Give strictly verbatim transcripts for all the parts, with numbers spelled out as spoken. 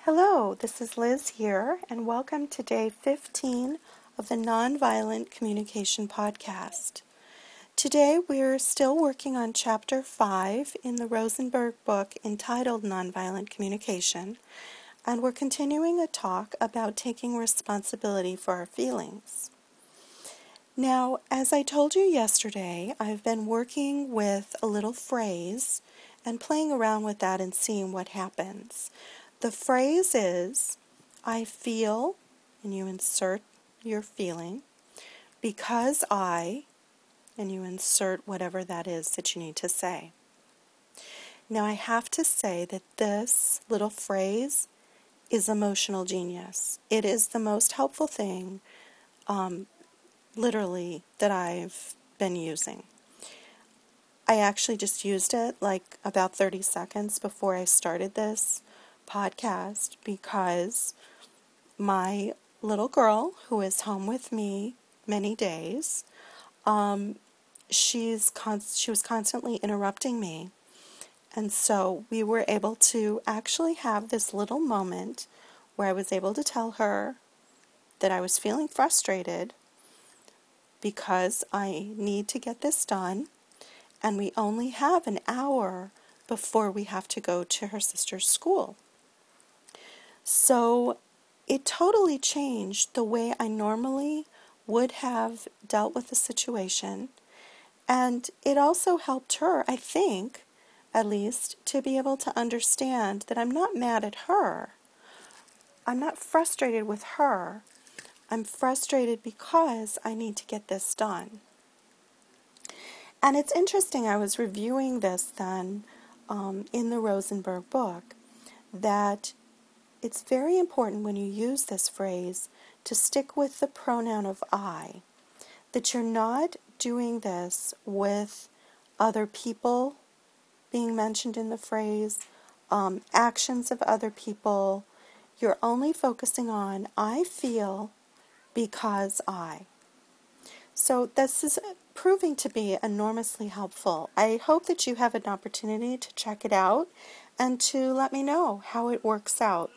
Hello, this is Liz here, and welcome to day fifteen of the Nonviolent Communication Podcast. Today we're still working on chapter five in the Rosenberg book entitled Nonviolent Communication, and we're continuing a talk about taking responsibility for our feelings. Now, as I told you yesterday, I've been working with a little phrase and playing around with that and seeing what happens. The phrase is, I feel, and you insert your feeling, because I, and you insert whatever that is that you need to say. Now, I have to say that this little phrase is emotional genius. It is the most helpful thing, um, literally, that I've been using. I actually just used it like about thirty seconds before I started this podcast because my little girl, who is home with me many days, um, she's con- she was constantly interrupting me. And so we were able to actually have this little moment where I was able to tell her that I was feeling frustrated because I need to get this done, and we only have an hour before we have to go to her sister's school. So it totally changed the way I normally would have dealt with the situation. And it also helped her, I think, at least, to be able to understand that I'm not mad at her. I'm not frustrated with her. I'm frustrated because I need to get this done. And it's interesting, I was reviewing this then um, in the Rosenberg book, that it's very important when you use this phrase to stick with the pronoun of I, that you're not doing this with other people being mentioned in the phrase, um, actions of other people. You're only focusing on I feel because I. So this is proving to be enormously helpful. I hope that you have an opportunity to check it out and to let me know how it works out.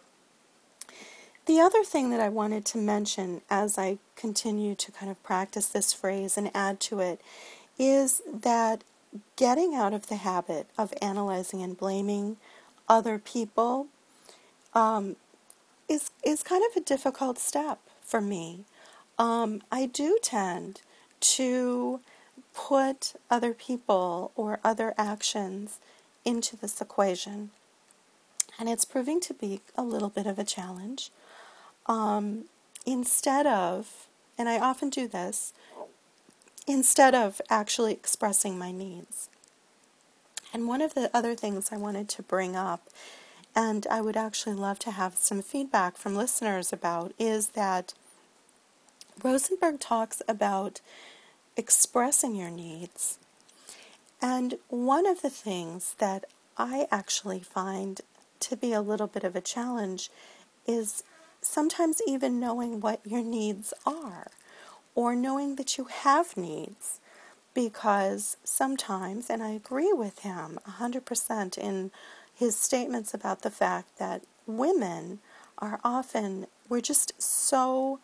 The other thing that I wanted to mention as I continue to kind of practice this phrase and add to it is that getting out of the habit of analyzing and blaming other people um, is is kind of a difficult step for me. Um, I do tend to put other people or other actions into this equation, and it's proving to be a little bit of a challenge. Um, instead of, and I often do this, instead of actually expressing my needs. And one of the other things I wanted to bring up, and I would actually love to have some feedback from listeners about, is that Rosenberg talks about expressing your needs. And one of the things that I actually find to be a little bit of a challenge is sometimes even knowing what your needs are, or knowing that you have needs, because sometimes, and I agree with him one hundred percent in his statements about the fact that women are often, we're just so,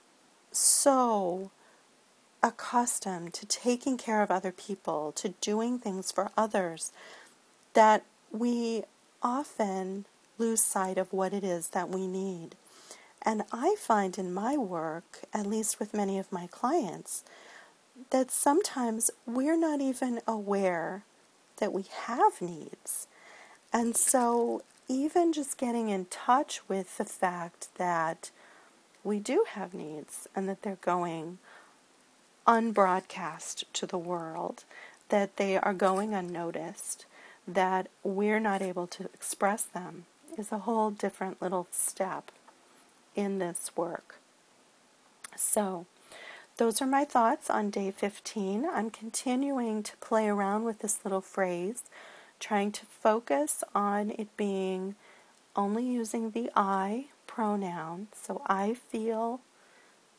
so accustomed to taking care of other people, to doing things for others, that we often lose sight of what it is that we need. And I find in my work, at least with many of my clients, that sometimes we're not even aware that we have needs. And so even just getting in touch with the fact that we do have needs and that they're going unbroadcast to the world, that they are going unnoticed, that we're not able to express them, is a whole different little step in this work. So, those are my thoughts on day fifteen. I'm continuing to play around with this little phrase, trying to focus on it being only using the I pronoun. So I feel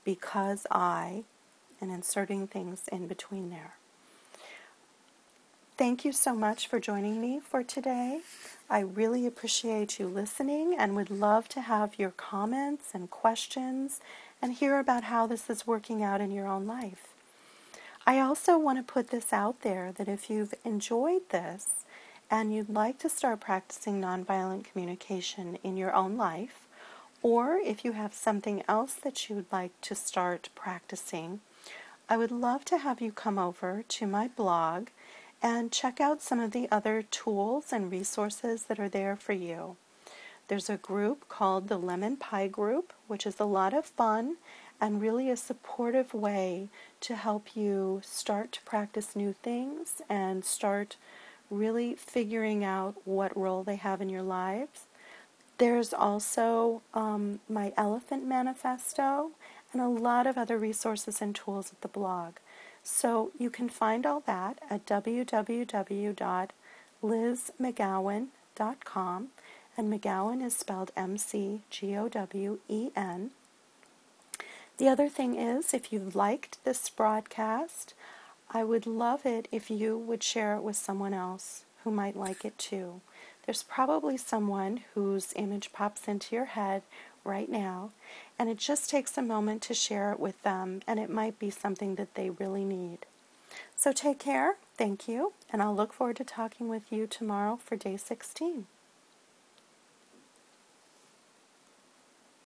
because I, and inserting things in between there. Thank you so much for joining me for today. I really appreciate you listening and would love to have your comments and questions and hear about how this is working out in your own life. I also want to put this out there that if you've enjoyed this and you'd like to start practicing nonviolent communication in your own life, or if you have something else that you would like to start practicing, I would love to have you come over to my blog and check out some of the other tools and resources that are there for you. There's a group called the Lemon Pie Group, which is a lot of fun and really a supportive way to help you start to practice new things and start really figuring out what role they have in your lives. There's also um, my Elephant Manifesto and a lot of other resources and tools at the blog. So you can find all that at w w w dot liz mcgowen dot com, and McGowen is spelled M C G O W E N. The other thing is, if you liked this broadcast, I would love it if you would share it with someone else who might like it too. There's probably someone whose image pops into your head right now, and it just takes a moment to share it with them, and it might be something that they really need. So take care, thank you, and I'll look forward to talking with you tomorrow for day sixteen.